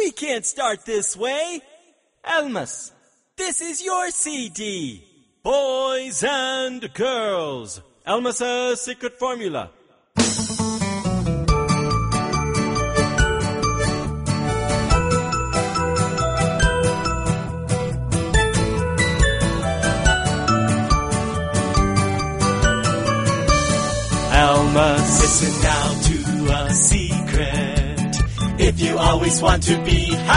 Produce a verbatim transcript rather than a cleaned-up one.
We can't start this way. Almas, this is your C D. Boys and girls. Almas' secret formula. Almas, listen now to a secret. If you always want to be